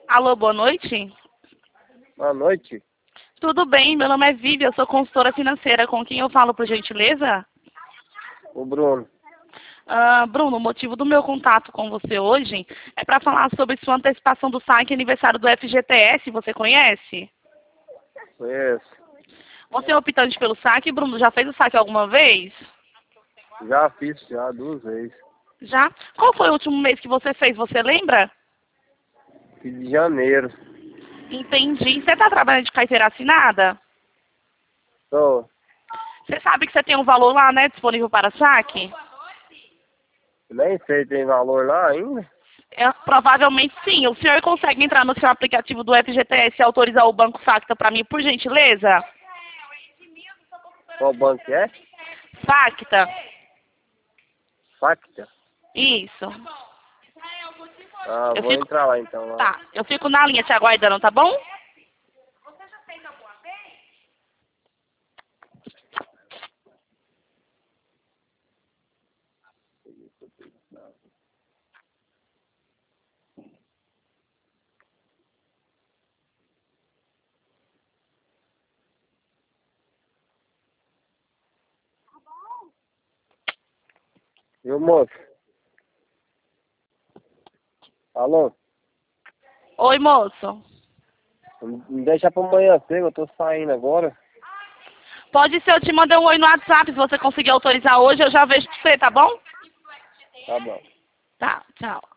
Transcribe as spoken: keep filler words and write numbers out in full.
Alô, boa noite. Boa noite. Tudo bem, meu nome é Vivi, eu sou consultora financeira. Com quem eu falo, por gentileza? O Bruno. Ah, Bruno, o motivo do meu contato com você hoje é para falar sobre sua antecipação do saque aniversário do F G T S. Você conhece? Conheço. Você é optante pelo saque, Bruno? Já fez o saque alguma vez? Já fiz já duas vezes. Já? Qual foi o último mês que você fez? Você lembra? Fiz de janeiro. Entendi. Você está trabalhando de carteira assinada? Tô. Você sabe que você tem um valor lá, né, disponível para saque? Nem sei, tem valor lá ainda? É, provavelmente sim. O senhor consegue entrar no seu aplicativo do F G T S e autorizar o Banco Facta para mim, por gentileza? Qual banco que é? Facta. Facta? Isso. Ah, Eu vou fico... entrar lá então. Lá. Tá, eu fico na linha te aguardando, tá bom? Viu, moço? Alô? Oi, moço. Me deixa pra amanhã cedo, eu tô saindo agora. Pode ser, eu te mandei um oi no WhatsApp. Se você conseguir autorizar hoje, eu já vejo pra você, tá bom? Tá bom. Tá, tchau.